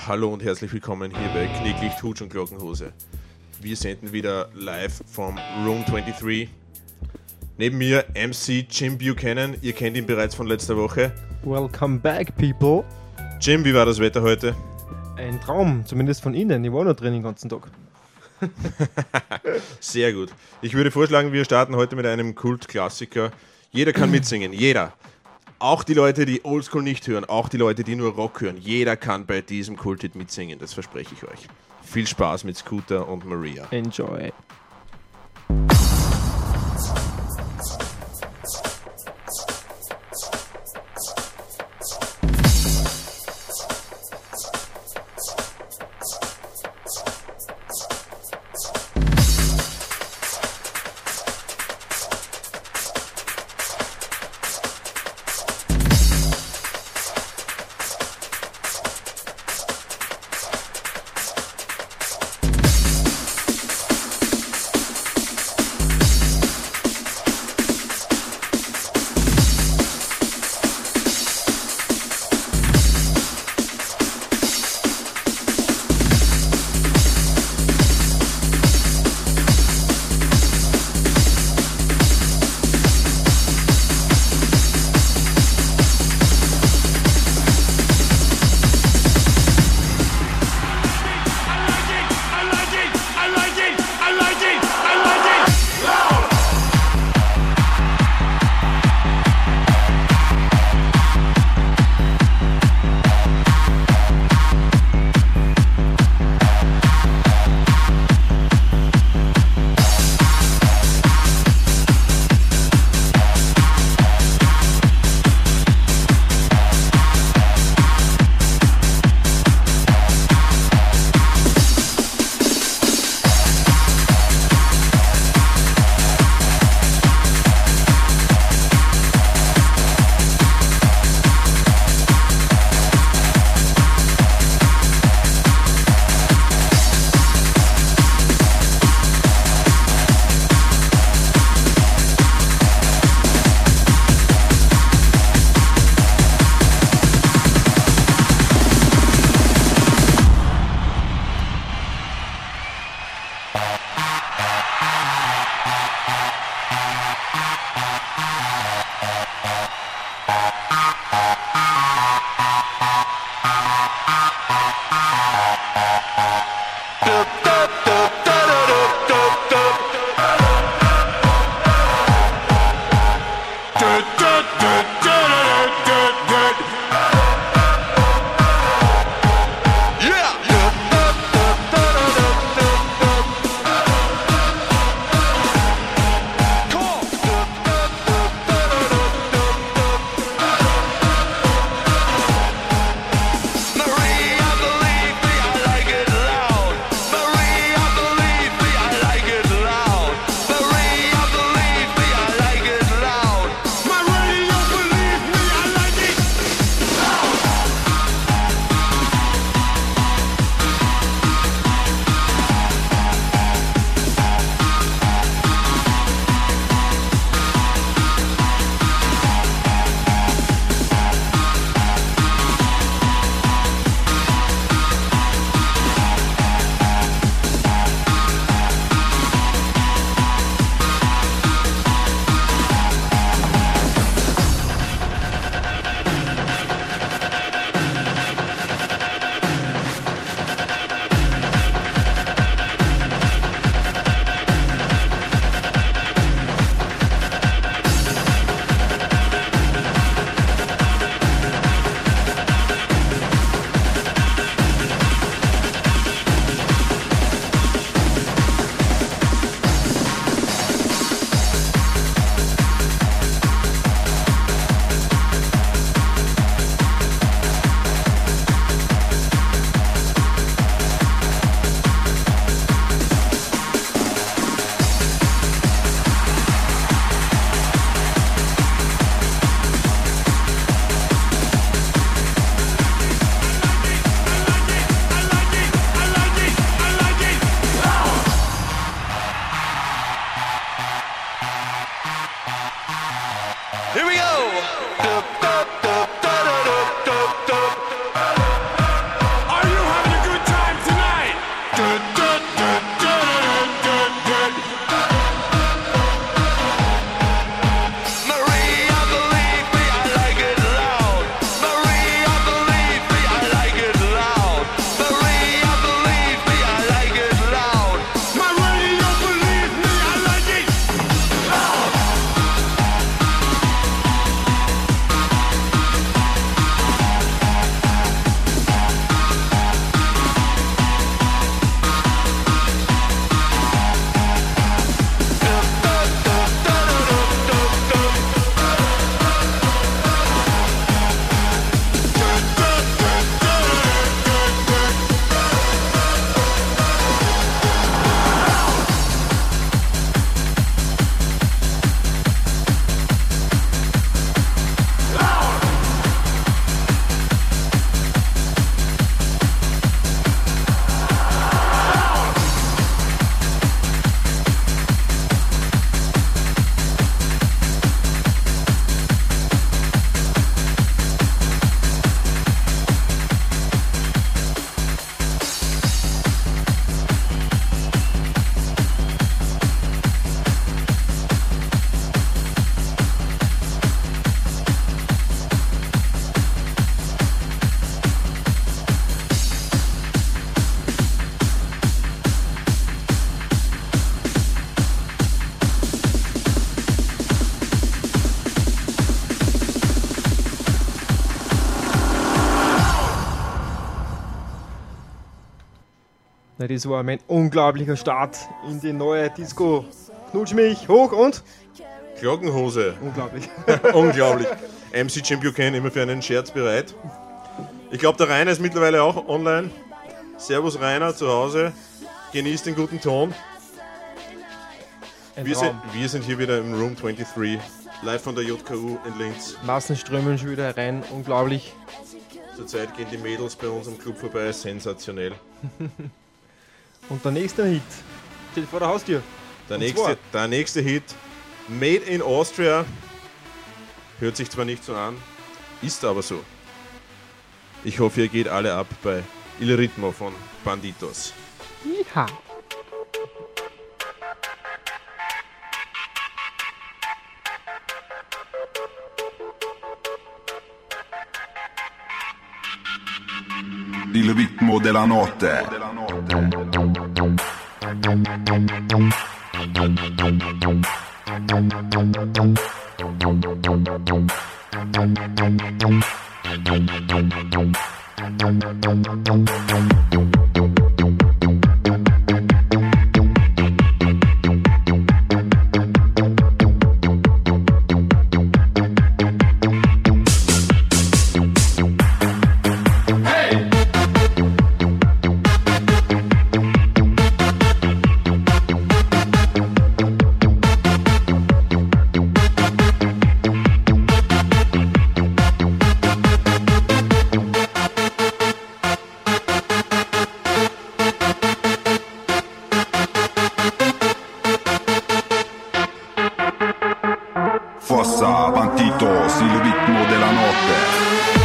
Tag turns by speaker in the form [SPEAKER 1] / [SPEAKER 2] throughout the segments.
[SPEAKER 1] Hallo und herzlich willkommen hier bei Knicklicht, Hutsch und Glockenhose. Wir senden wieder live vom Room 23. Neben mir MC Jim Buchanan, ihr kennt ihn bereits von letzter Woche.
[SPEAKER 2] Welcome back, people.
[SPEAKER 1] Jim, wie war das Wetter heute?
[SPEAKER 2] Ein Traum, zumindest von Ihnen. Ich war noch drin den ganzen Tag.
[SPEAKER 1] Sehr gut. Ich würde vorschlagen, wir starten heute mit einem Kultklassiker. Jeder kann mitsingen, jeder. Auch die Leute, die Oldschool nicht hören, auch die Leute, die nur Rock hören. Jeder kann bei diesem Kulthit mitsingen, das verspreche ich euch. Viel Spaß mit Scooter und Maria.
[SPEAKER 2] Enjoy.
[SPEAKER 3] Are you
[SPEAKER 2] Na, das war mein unglaublicher Start in die neue Disco. Knutsch mich hoch und...
[SPEAKER 1] Glockenhose.
[SPEAKER 2] Unglaublich.
[SPEAKER 1] Unglaublich. MC Jim Buchanan immer für einen Scherz bereit. Ich glaube, der Rainer ist mittlerweile auch online. Servus Rainer zu Hause. Genießt den guten Ton. Wir sind hier wieder im Room 23. Live von der JKU in Linz.
[SPEAKER 2] Massen strömen schon wieder rein. Unglaublich.
[SPEAKER 1] Zurzeit gehen die Mädels bei uns am Club vorbei. Sensationell.
[SPEAKER 2] Und der nächste Hit steht vor der Haustür.
[SPEAKER 1] Der nächste Hit, Made in Austria, hört sich zwar nicht so an, ist aber so. Ich hoffe, ihr geht alle ab bei Il Ritmo von Banditos.
[SPEAKER 2] Ja.
[SPEAKER 3] Il ritmo della notte. Fossa, Banditos, il ritmo della notte.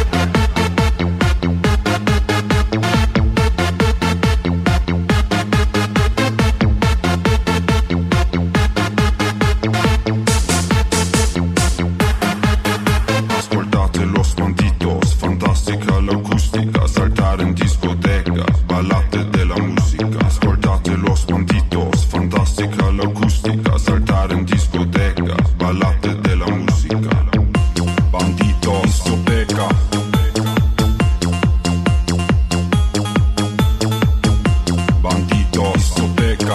[SPEAKER 3] Ascoltate los Banditos, fantastica l'acustica, saltare in discoteca, ballate della musica. Ascoltate los Banditos, fantastica l'acustica, saltare in discoteca, ballate della musica. Bandito, discoteca. Bandito, discoteca.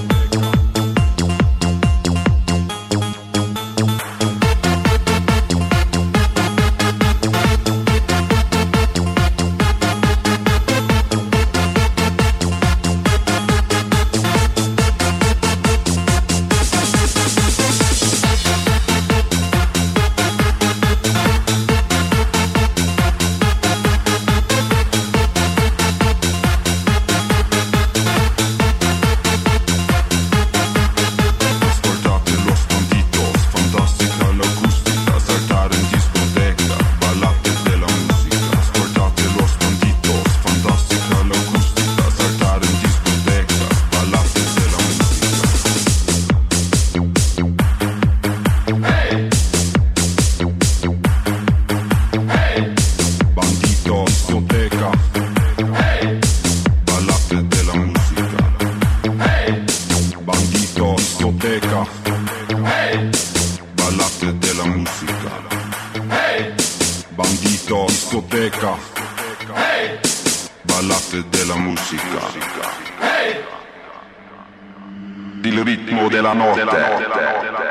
[SPEAKER 3] Discoteca, ballate della musica, il ritmo della notte.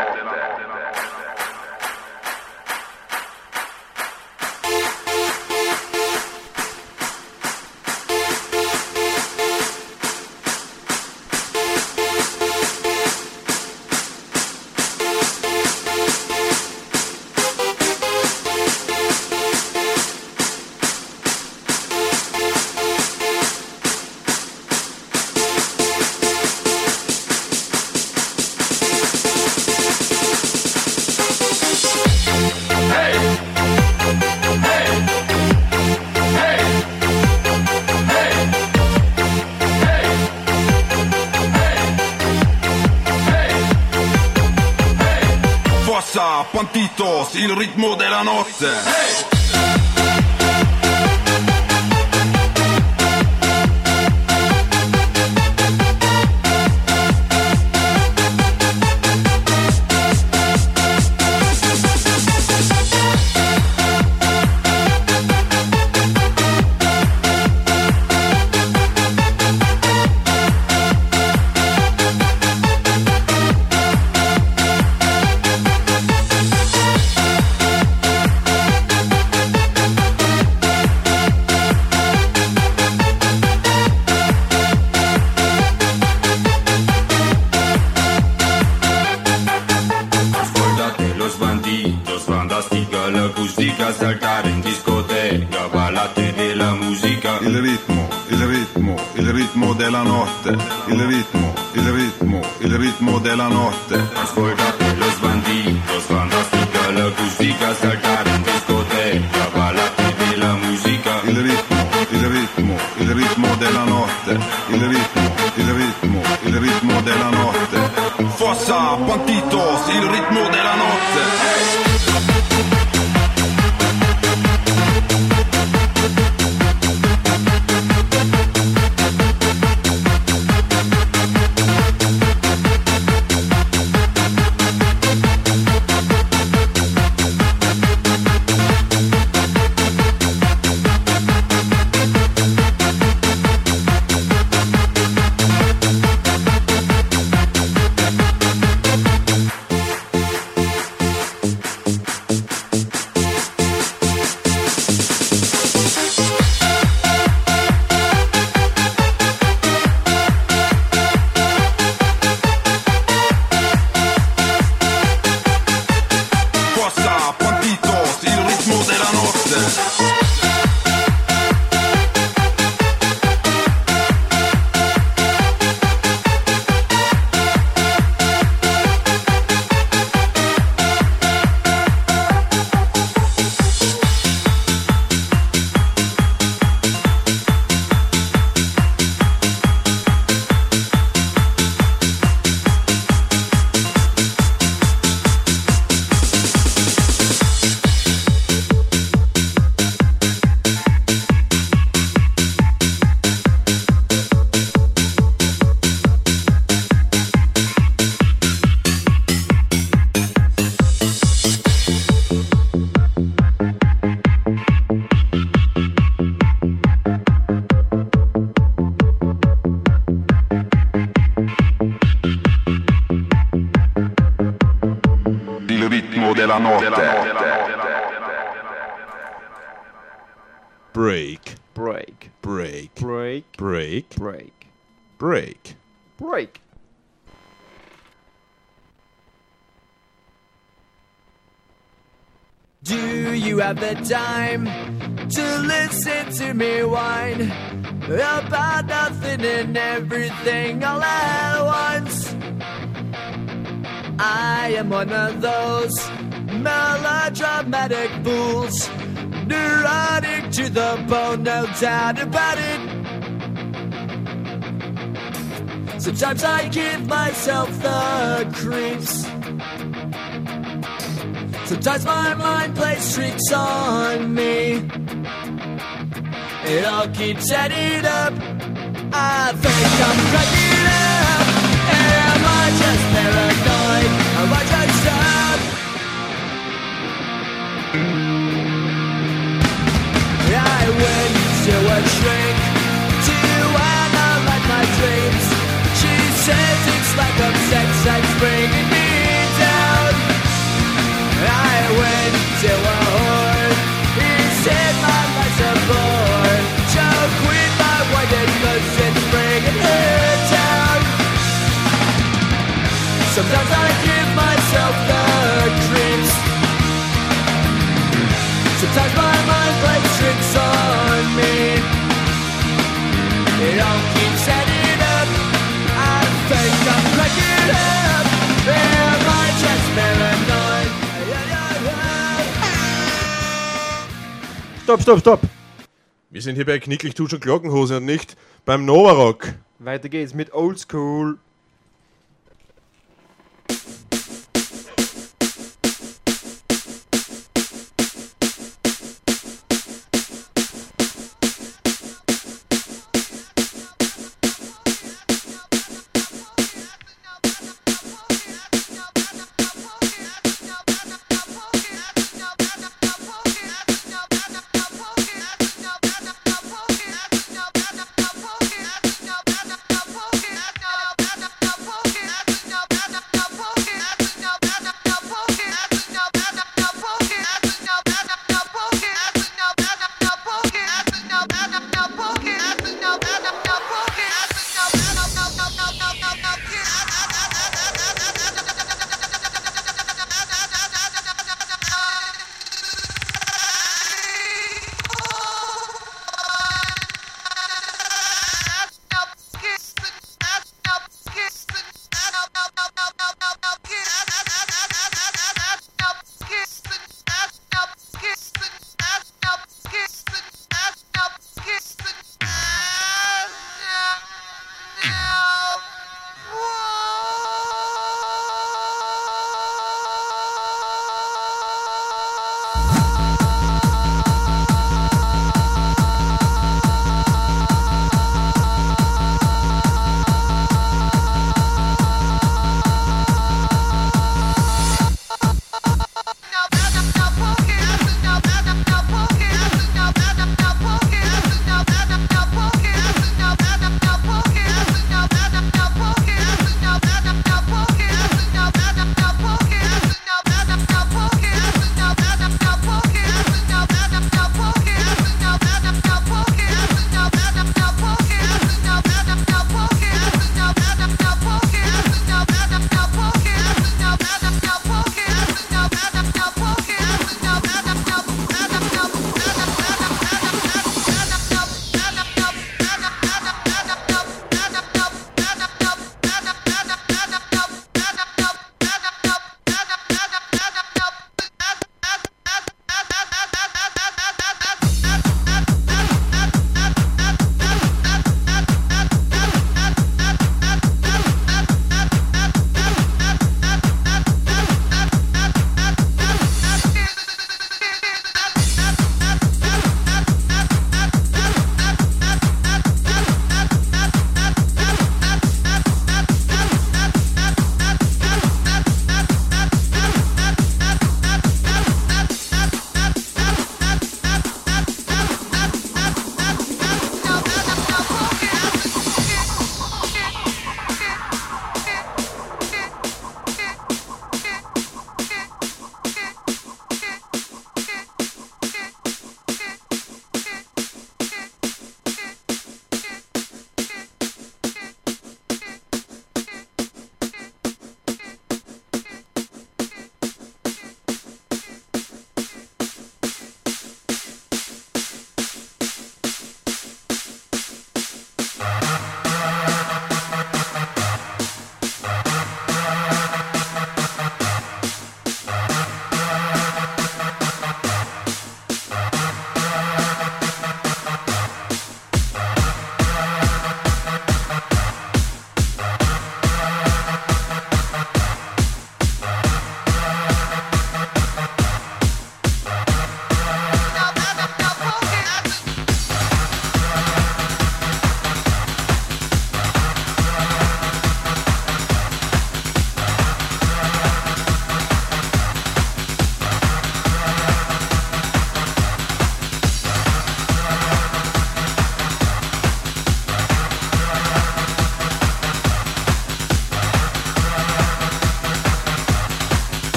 [SPEAKER 3] Banditos, il ritmo della notte. banditos, fantastica l'acustica, saltare in discoteca, ballate della musica. Il ritmo, il ritmo, il ritmo della notte, il ritmo, il ritmo, il ritmo della notte. Ascoltate los banditos, fantastica l'acustica, saltare in discoteca, ballate della musica. Il ritmo, il ritmo, il ritmo della notte, il ritmo, il ritmo, il ritmo della notte. Fossa, banditos, il ritmo della notte. Della notte.
[SPEAKER 1] Break.
[SPEAKER 2] Break.
[SPEAKER 1] Break.
[SPEAKER 2] Break.
[SPEAKER 1] Break.
[SPEAKER 2] Break.
[SPEAKER 1] Break.
[SPEAKER 2] Break.
[SPEAKER 4] Do you have the time to listen to me whine about nothing and everything all at once? I am one of those melodramatic fools, neurotic to the bone, no doubt about it. Sometimes I give myself the creeps. Sometimes my mind plays tricks on me. It all keeps adding up. I think I'm cracking up. Am I just paranoid? Am I just up? I went to a shrink to analyze my dreams. She says it's like I'm sex that's bringing me down. I went to a whore. He said my life's a bore. Choke with my white cause it's bringing her down. Sometimes I give myself the creeps. Sometimes my mind plays tricks on me. It all keeps adding up. I think I'm cracking up. Am I just paranoid?
[SPEAKER 2] Stopp, stopp, stopp.
[SPEAKER 1] Wir sind hier bei Knicklich tut schon Glockenhose und nicht beim Novarock.
[SPEAKER 2] Weiter geht's mit Old School.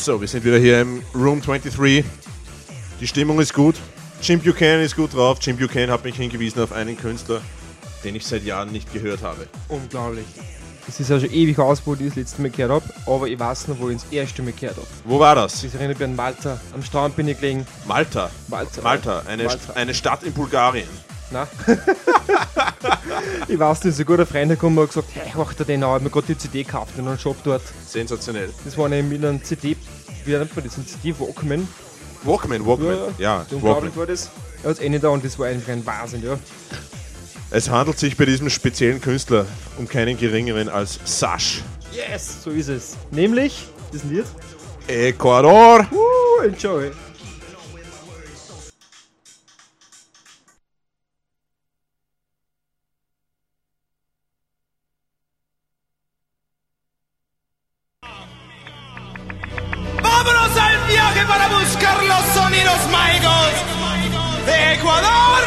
[SPEAKER 1] So, wir sind wieder hier im Room 23. Die Stimmung ist gut. Jim Buchanan ist gut drauf. Jim Buchanan hat mich hingewiesen auf einen Künstler, den ich seit Jahren nicht gehört habe.
[SPEAKER 2] Unglaublich. Das ist ja schon ewig aus, wo ich das letzte Mal gehört habe, aber ich weiß noch, wo ich das erste Mal gehört habe.
[SPEAKER 1] Wo war das?
[SPEAKER 2] Das erinnert mich an Malta. Am Strand bin ich gelegen.
[SPEAKER 1] Malta. Malta, eine Stadt in Bulgarien.
[SPEAKER 2] Nein. Ich weiß nicht, so ein guter Freund gekommen und hat gesagt, hey, mach dir den an, ich hab mir gerade die CD gekauft in einem Shop dort.
[SPEAKER 1] Sensationell.
[SPEAKER 2] Das war nämlich mit einem CD, wie nennt man das, ein CD-Walkman.
[SPEAKER 1] Walkman, ja.
[SPEAKER 2] So unglaublich war das. Er hat es da und das war einfach ein Wahnsinn, ja.
[SPEAKER 1] Es handelt sich bei diesem speziellen Künstler um keinen geringeren als Sash.
[SPEAKER 2] Yes, so ist es. Nämlich, das Lied.
[SPEAKER 1] Ecuador!
[SPEAKER 2] Enjoy.
[SPEAKER 4] Vámonos al viaje para buscar los sonidos mágicos de Ecuador.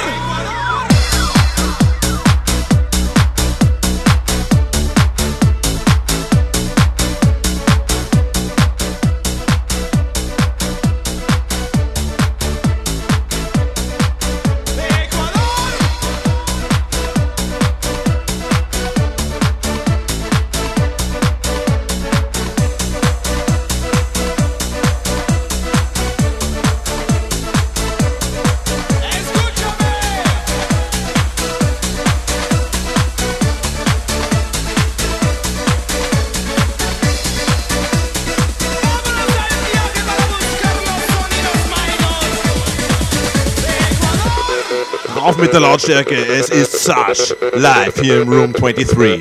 [SPEAKER 1] Auf mit der Lautstärke, es ist Sash, live hier im Room 23.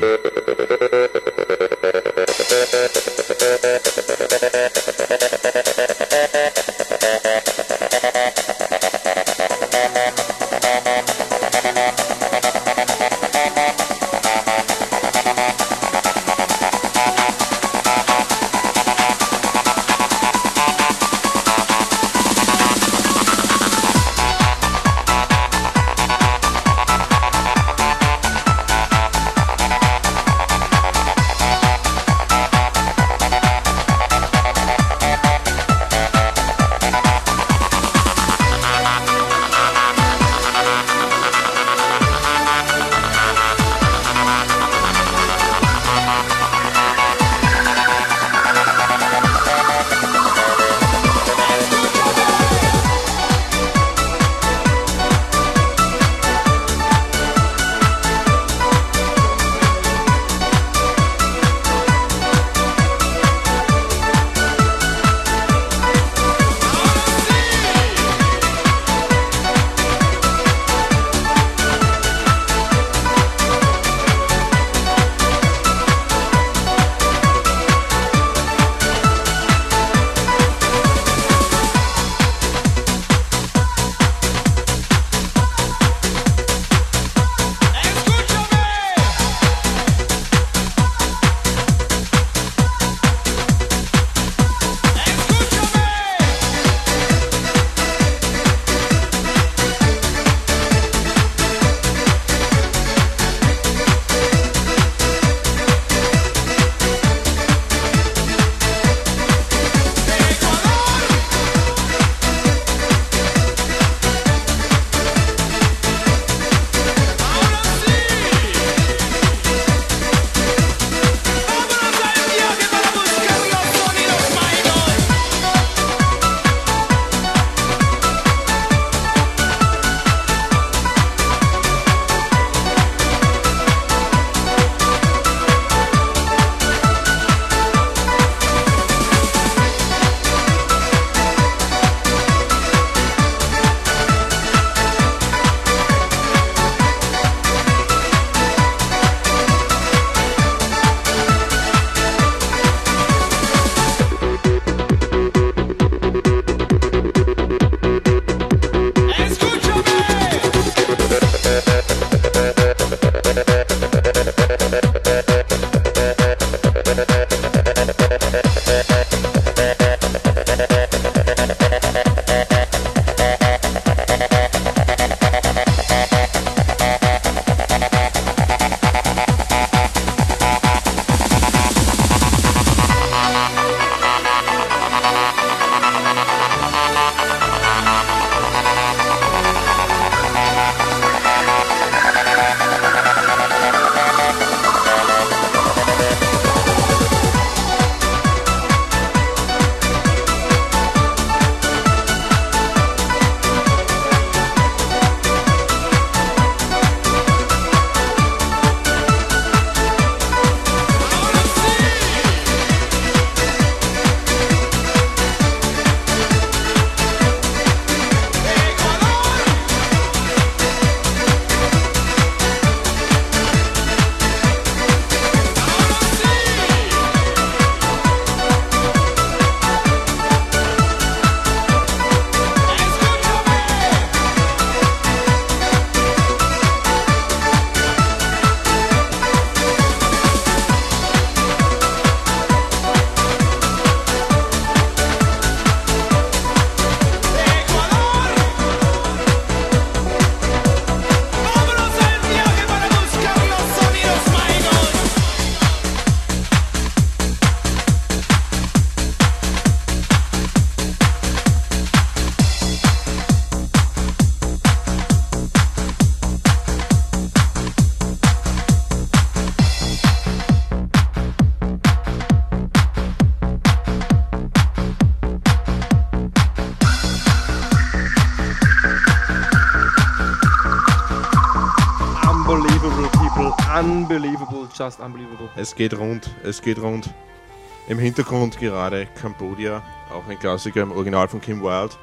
[SPEAKER 2] Unbelievable, people. Unbelievable, just unbelievable.
[SPEAKER 1] Es geht rund, es geht rund. Im Hintergrund gerade Cambodia, auch ein Klassiker im Original von Kim Wilde.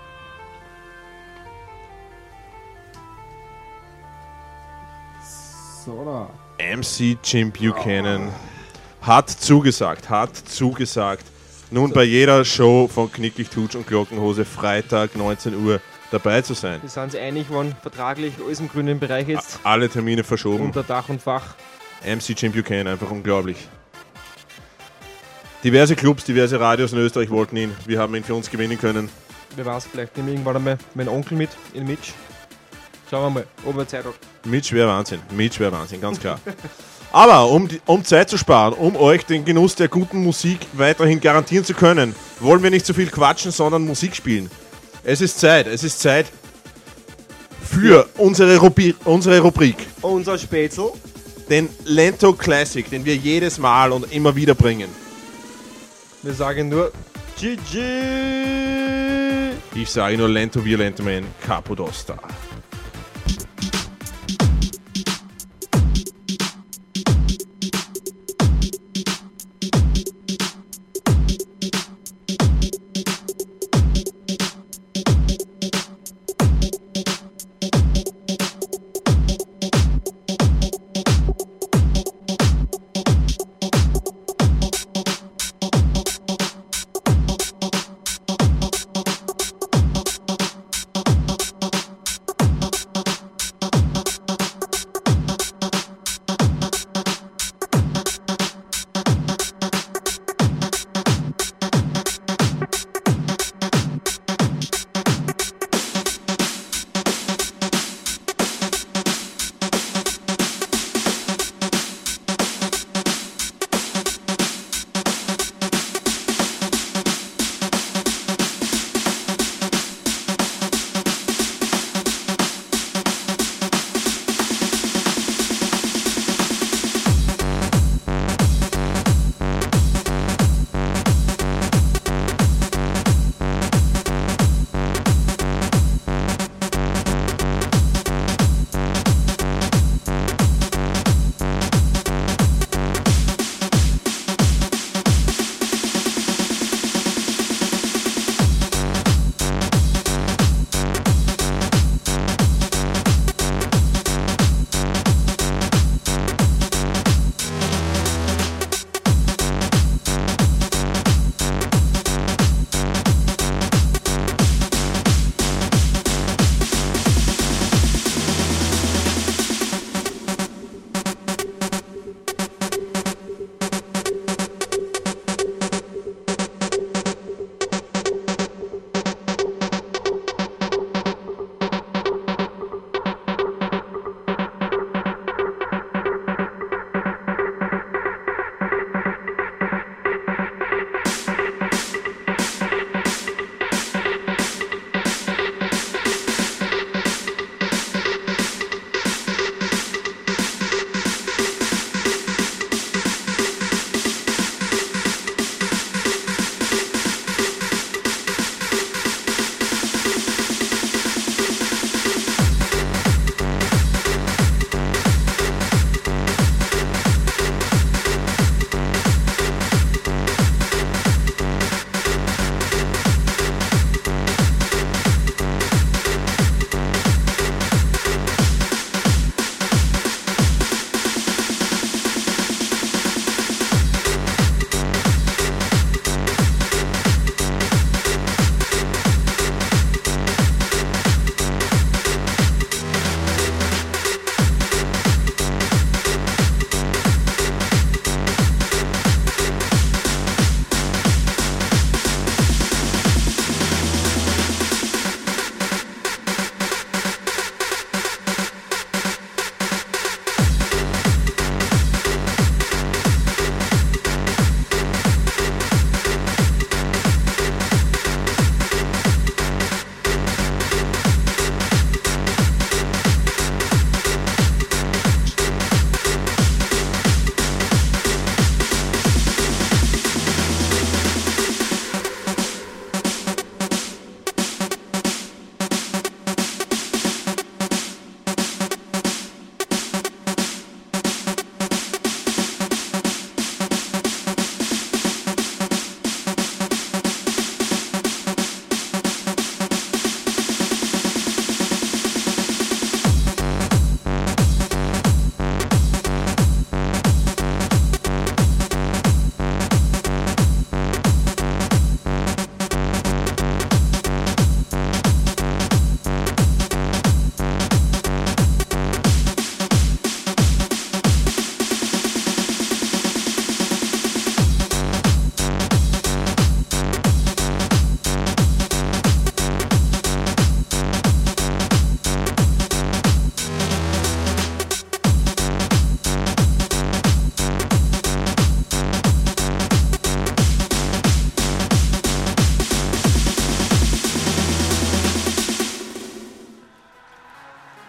[SPEAKER 5] So, da.
[SPEAKER 1] MC Jim Buchanan hat zugesagt. Nun bei jeder Show von Knicklich, Tutsch und Glockenhose Freitag 19 Uhr dabei zu sein.
[SPEAKER 2] Wir sind sich einig geworden, vertraglich, alles im grünen Bereich jetzt.
[SPEAKER 1] Alle Termine verschoben.
[SPEAKER 2] Unter Dach und Fach.
[SPEAKER 1] MC Jim Buchanan, einfach unglaublich. Diverse Clubs, diverse Radios in Österreich wollten ihn. Wir haben ihn für uns gewinnen können.
[SPEAKER 2] Wer weiß, vielleicht nehmen wir irgendwann einmal meinen Onkel mit in Mitch. Schauen wir mal, ob er Zeit hat.
[SPEAKER 1] Mitch wäre Wahnsinn, ganz klar. Aber um Zeit zu sparen, um euch den Genuss der guten Musik weiterhin garantieren zu können, wollen wir nicht so viel quatschen, sondern Musik spielen. Es ist Zeit für unsere Rubrik,
[SPEAKER 2] Unser Spätzl.
[SPEAKER 1] den Lento Classic, den wir jedes Mal und immer wieder bringen.
[SPEAKER 2] Wir sagen nur GG.
[SPEAKER 1] Ich sage nur Lento Violento Man, Capo d'Osta.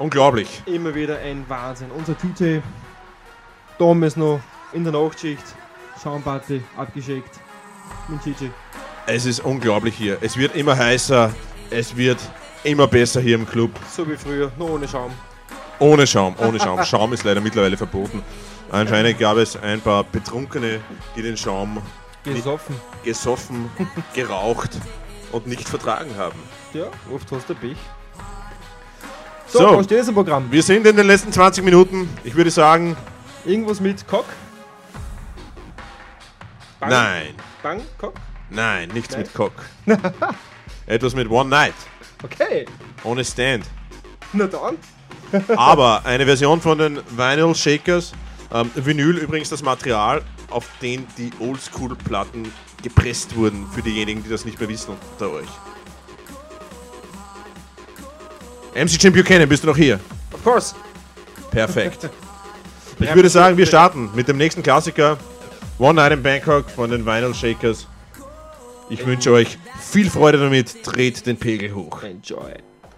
[SPEAKER 1] Unglaublich.
[SPEAKER 2] Immer wieder ein Wahnsinn. Unser Tüte, damals noch in der Nachtschicht, Schaumparty, abgeschickt. Mit Gigi.
[SPEAKER 1] Es ist unglaublich hier. Es wird immer heißer. Es wird immer besser hier im Club.
[SPEAKER 2] So wie früher, nur ohne Schaum.
[SPEAKER 1] Ohne Schaum, ohne Schaum. Schaum ist leider mittlerweile verboten. Anscheinend gab es ein paar Betrunkene, die den Schaum gesoffen, geraucht und nicht vertragen haben.
[SPEAKER 2] Ja, oft hast du Pech.
[SPEAKER 1] So,
[SPEAKER 2] was steht jetzt im Programm?
[SPEAKER 1] Wir sind in den letzten 20 Minuten. Ich würde sagen,
[SPEAKER 2] Irgendwas mit Cock? Bang,
[SPEAKER 1] nein.
[SPEAKER 2] Bang, Cock?
[SPEAKER 1] Nein, nichts
[SPEAKER 2] Nein?
[SPEAKER 1] mit Cock. Etwas mit One Night.
[SPEAKER 2] Okay,
[SPEAKER 1] Ohne Stand.
[SPEAKER 2] na dann.
[SPEAKER 1] Aber eine Version von den Vinyl Shakers. Vinyl übrigens das Material, auf den die Oldschool-Platten gepresst wurden, für diejenigen, die das nicht mehr wissen unter euch. MC Jim Buchanan, bist du noch hier?
[SPEAKER 2] Of course.
[SPEAKER 1] Perfekt. Ich würde sagen, wir starten mit dem nächsten Klassiker. One Night in Bangkok von den Vinyl Shakers. Ich wünsche euch viel Freude damit. Dreht den Pegel hoch.
[SPEAKER 2] Enjoy.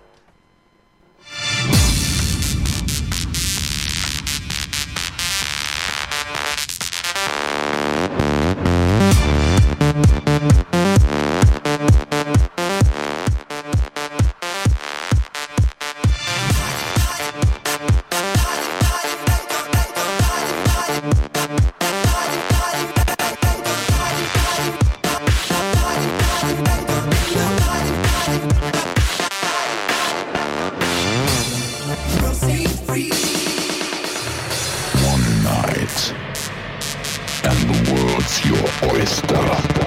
[SPEAKER 3] One night, and the world's your oyster.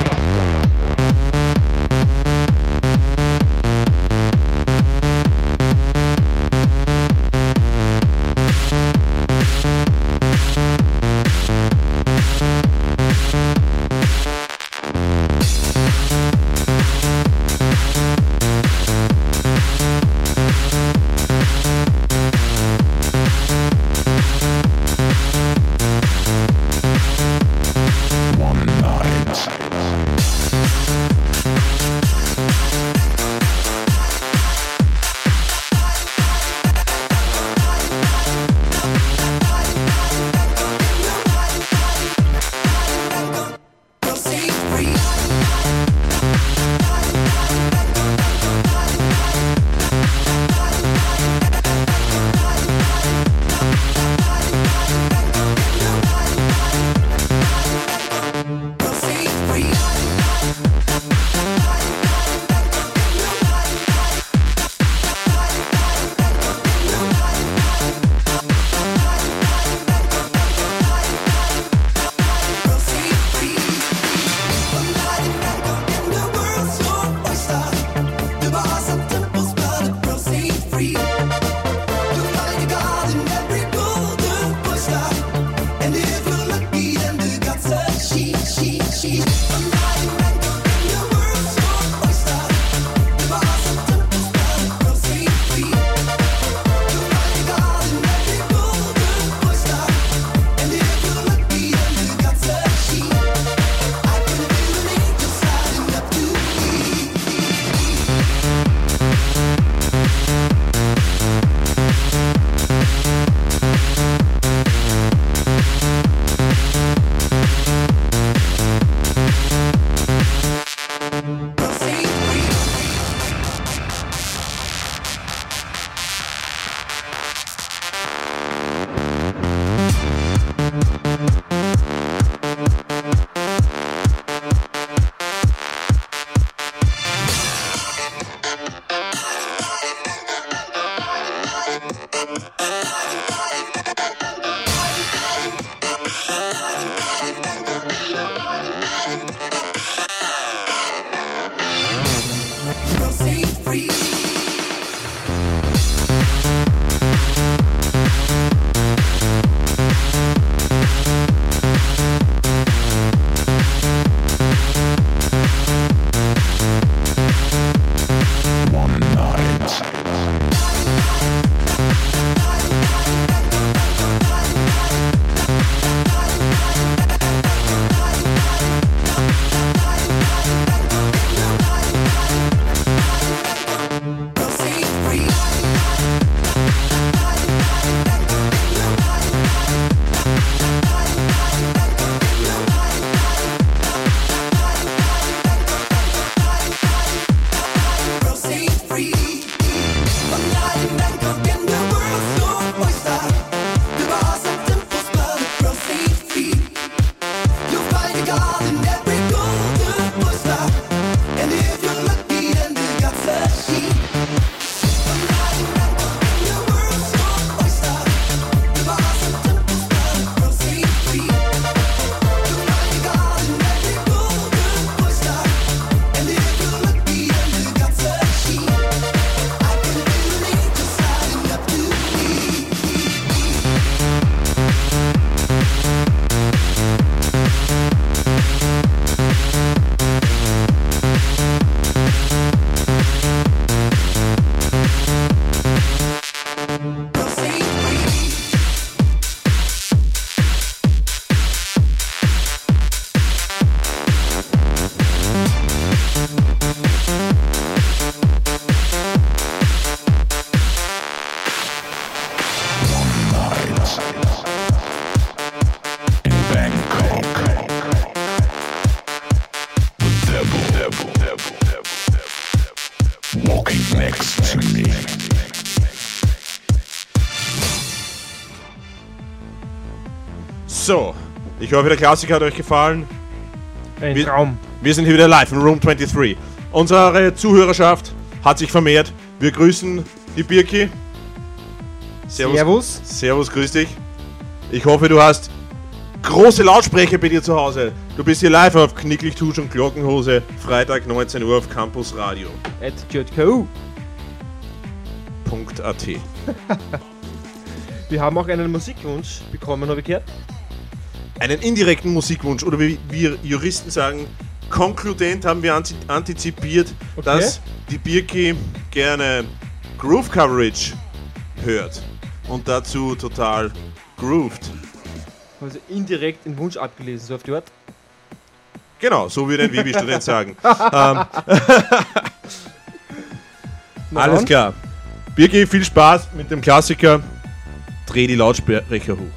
[SPEAKER 3] One night. One night.
[SPEAKER 1] So, ich hoffe, der Klassiker hat euch gefallen.
[SPEAKER 2] Ein Traum.
[SPEAKER 1] Wir sind hier wieder live in Room 23. Unsere Zuhörerschaft hat sich vermehrt. Wir grüßen die Birki.
[SPEAKER 2] Servus.
[SPEAKER 1] Servus, grüß dich. Ich hoffe, du hast große Lautsprecher bei dir zu Hause. Du bist hier live auf Knicklig, Tusch und Glockenhose. Freitag 19 Uhr auf Campus Radio.
[SPEAKER 2] @JK.
[SPEAKER 1] .at.
[SPEAKER 2] Wir haben auch einen Musikwunsch bekommen, habe ich gehört.
[SPEAKER 1] Einen indirekten Musikwunsch oder wie wir Juristen sagen, konkludent haben wir antizipiert, dass die Birki gerne Groove Coverage hört und dazu total grooved.
[SPEAKER 2] Also indirekt den Wunsch abgelesen, so auf die Art.
[SPEAKER 1] Genau, so würde ein Vivi-Student sagen. Alles klar. Birki, viel Spaß mit dem Klassiker. Dreh die Lautsprecher hoch.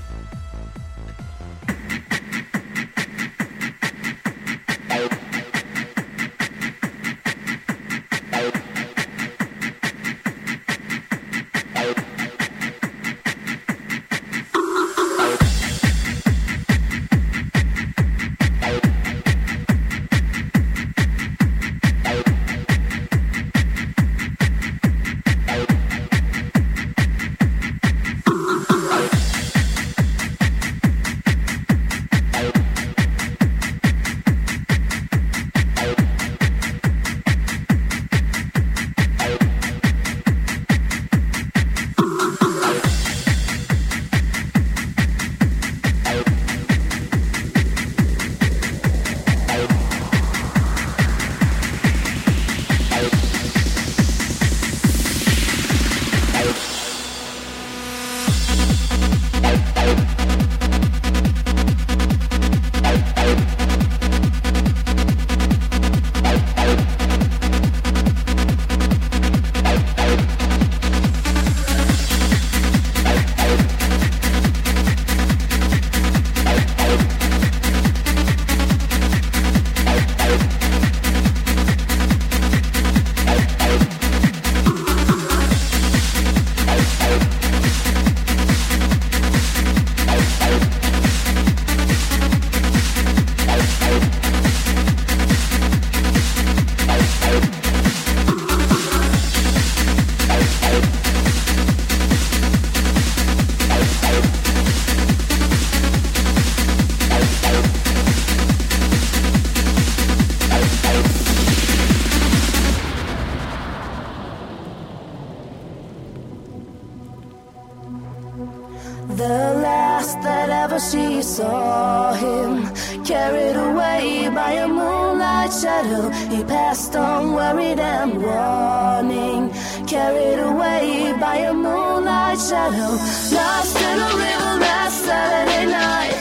[SPEAKER 5] The last that ever she saw him, carried away by a moonlight shadow. He passed on worried and warning, carried away by a moonlight shadow. Lost in a river last Saturday night,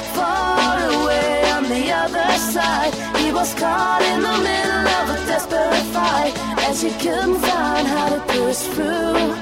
[SPEAKER 5] far away on the other side. He was caught in the middle of a desperate fight, and she couldn't find how to push through.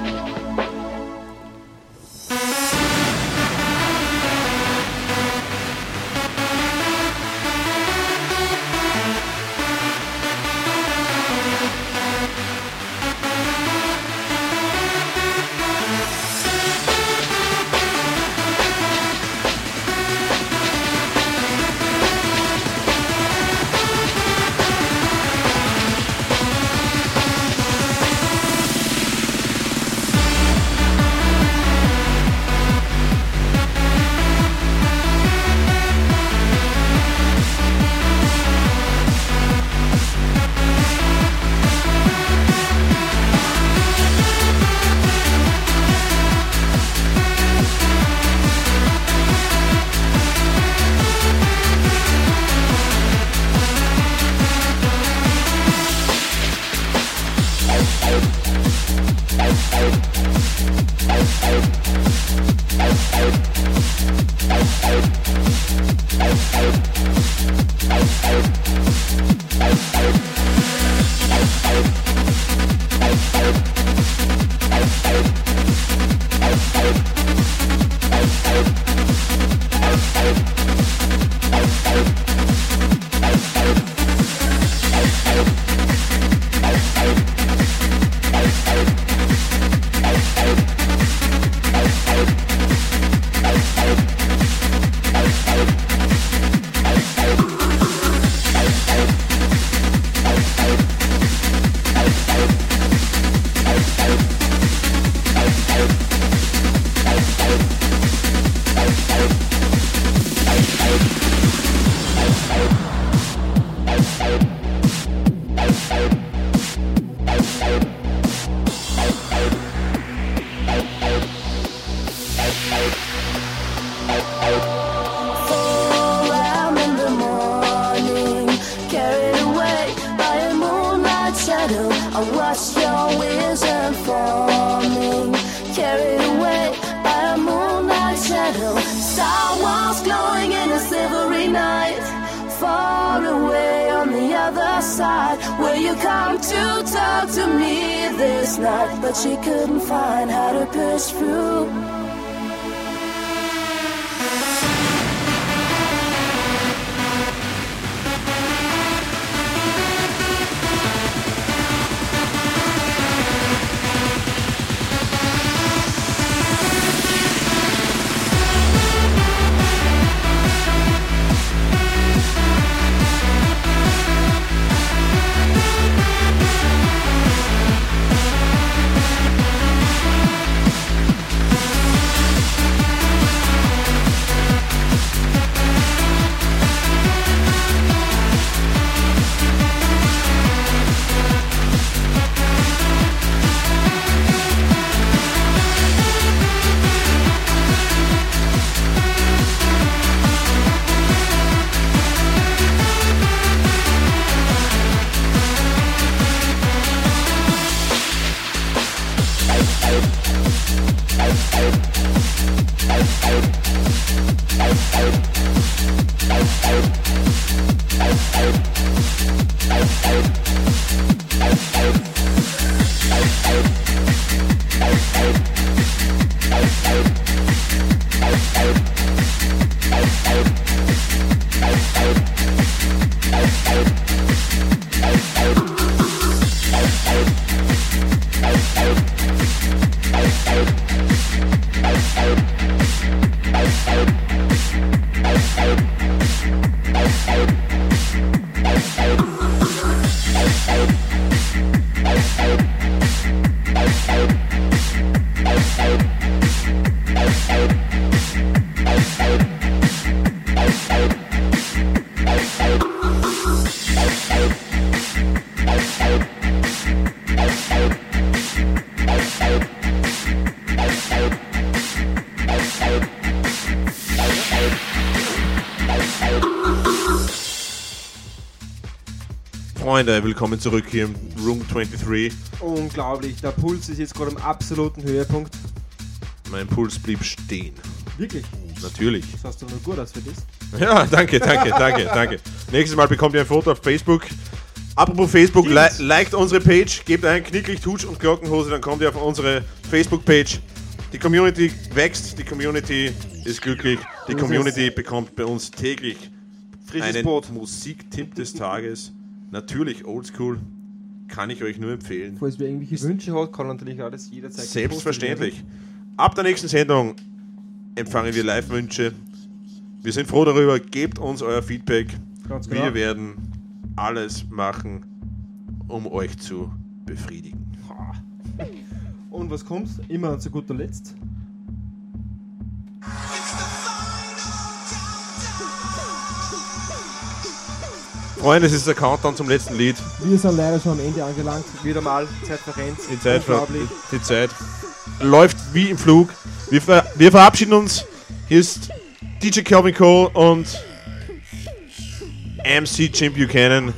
[SPEAKER 5] shadow. Star Wars glowing in a silvery night. Far away on the other side. Will you come to talk to me this night? But she couldn't find how to push through.
[SPEAKER 1] Freunde, willkommen zurück hier im Room 23.
[SPEAKER 2] Unglaublich, der Puls ist jetzt gerade am absoluten Höhepunkt.
[SPEAKER 1] Mein Puls blieb stehen.
[SPEAKER 2] Wirklich?
[SPEAKER 1] Natürlich.
[SPEAKER 2] Das hast du nur gut aus für das.
[SPEAKER 1] Ja, danke. Nächstes Mal bekommt ihr ein Foto auf Facebook. Apropos Facebook, liked unsere Page, gebt ein Knicklicht, Hutsch und Glockenhose, dann kommt ihr auf unsere Facebook-Page. Die Community wächst, die Community ist glücklich, die Community bekommt bei uns täglich einen Musiktipp des Tages. Natürlich oldschool, kann ich euch nur empfehlen.
[SPEAKER 2] Falls wer irgendwelche Wünsche hat, kann natürlich auch das jederzeit.
[SPEAKER 1] Selbstverständlich. Ab der nächsten Sendung empfangen wir Live-Wünsche. Wir sind froh darüber, gebt uns euer Feedback.
[SPEAKER 2] Ganz genau.
[SPEAKER 1] Wir werden alles machen, um euch zu befriedigen.
[SPEAKER 2] Und was kommt? Immer zu guter Letzt.
[SPEAKER 1] Freunde, es ist der Countdown zum letzten Lied.
[SPEAKER 2] Wir sind leider schon am Ende angelangt. Wieder mal, Zeit verrennt.
[SPEAKER 1] Die Zeit läuft wie im Flug. Wir verabschieden uns. Hier ist DJ Calvin Cole und MC Jim Buchanan.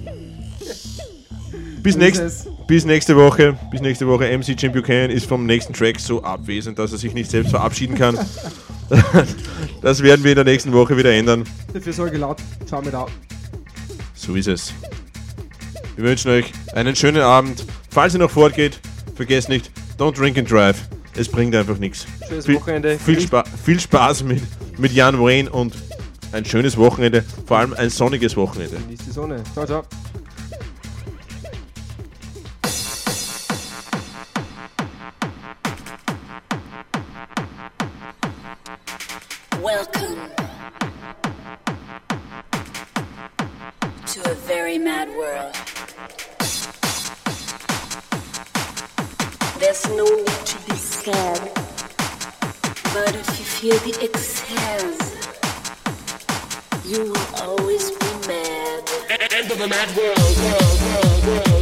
[SPEAKER 1] Bis nächste Woche. MC Jim Buchanan ist vom nächsten Track so abwesend, dass er sich nicht selbst verabschieden kann. Das werden wir in der nächsten Woche wieder ändern.
[SPEAKER 2] Dafür Sorge laut. Ciao mit auf.
[SPEAKER 1] So ist es. Wir wünschen euch einen schönen Abend. Falls ihr noch fortgeht, vergesst nicht, don't drink and drive. Es bringt einfach nichts.
[SPEAKER 2] Schönes Wochenende.
[SPEAKER 1] Viel Spaß mit Jan Wayne und ein schönes Wochenende. Vor allem ein sonniges Wochenende.
[SPEAKER 2] Genießt die Sonne. Ciao, ciao.
[SPEAKER 6] Welcome to a very mad world. There's no need to be sad, but if you feel the excess, you will always be mad. Enter the mad world.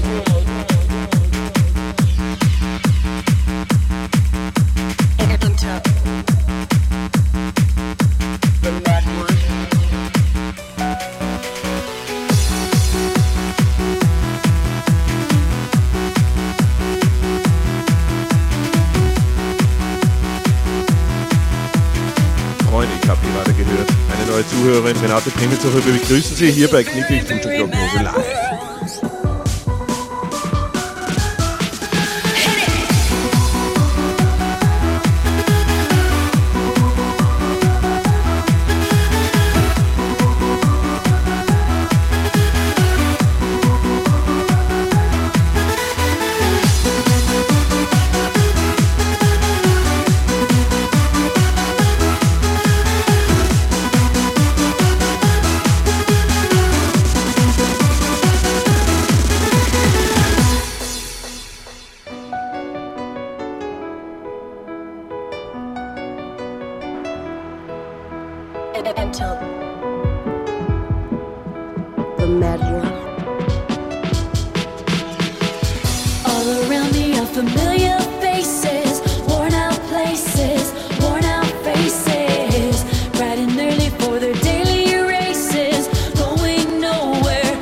[SPEAKER 6] Enter the mad world.
[SPEAKER 1] 9. Ich habe gerade gehört, eine neue Zuhörerin, Renate Primitzocher, wir begrüßen Sie hier bei Knicklich Future Prognose live.
[SPEAKER 6] Enter the mad world. All around me are familiar faces, worn out places, worn out faces, bright and early for their daily races, going nowhere,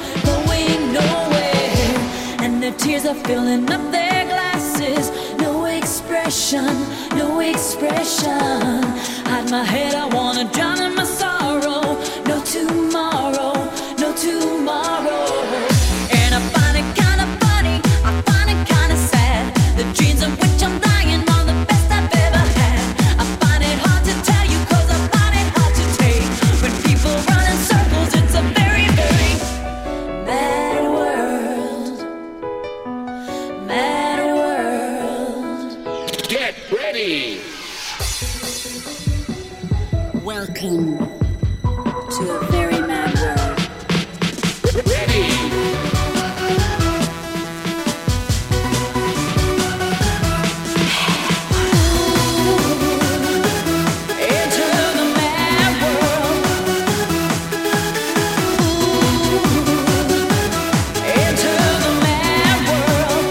[SPEAKER 6] and their tears are filling up their glasses. No expression, no expression. Hide my head, I wanna drown in my sorrow. No tomorrow, no tomorrow. And I find it kinda funny, I find it kinda sad. The dreams of which I'm dying are the best I've ever had. I find it hard to tell you, cause I find it hard to take. When people run in circles, it's a very, very mad world. Mad world.
[SPEAKER 7] Get ready!
[SPEAKER 6] Welcome to a very mad world.
[SPEAKER 7] Ready!
[SPEAKER 6] Enter the mad world. Enter the mad world.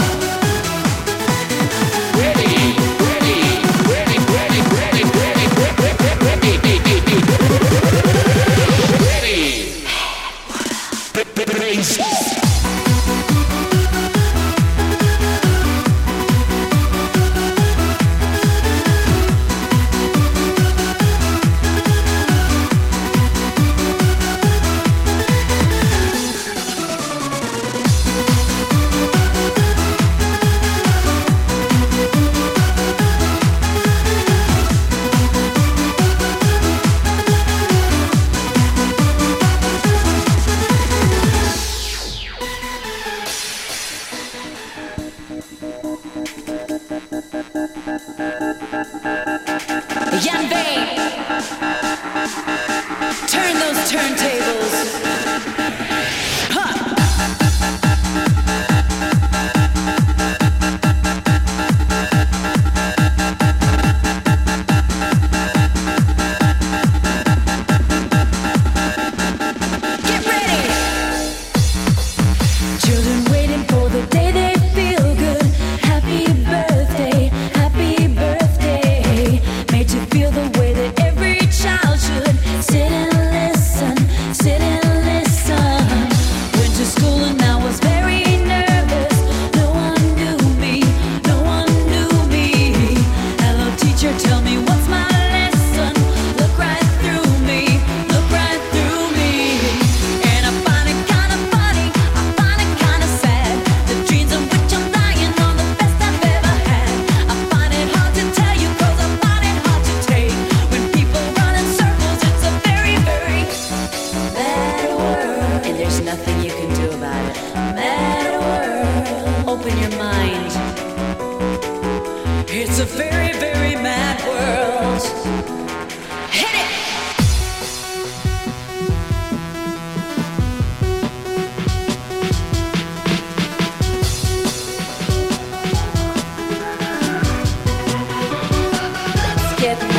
[SPEAKER 7] Ready! Ready! Ready! Ready! Ready! Ready!
[SPEAKER 6] Yanbei, turn those turntables. Huh. Get ready. Children waiting for the day they feel good. Happy birthday, happy birthday. Made to feel the way that every child should. Sit and listen, sit and listen. Went to school and I was very nervous. No one knew me, no one knew me. Hello teacher, tell me what's my lesson. Look right through me, look right through me. And I find it kind of funny, I find it kind of sad. The dreams of which I'm dying are the best I've ever had. I find it hard to tell you, cause I find it hard to take. When people run in circles, it's a very, very mad world. And there's nothing you can do about it. Mad world. Open your mind. It's a very, very mad world. Hit it! Let's get